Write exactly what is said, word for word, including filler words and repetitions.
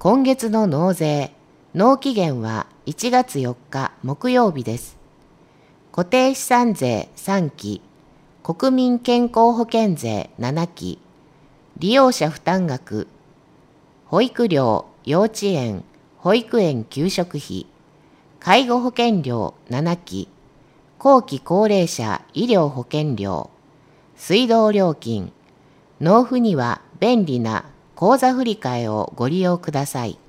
今月の納税、納期限はいちがつよっか木曜日です。固定資産税さんき、国民健康保険税ななき、利用者負担額、保育料、幼稚園、保育園給食費、介護保険料ななき、後期高齢者医療保険料、水道料金、納付には便利な口座振替をご利用ください。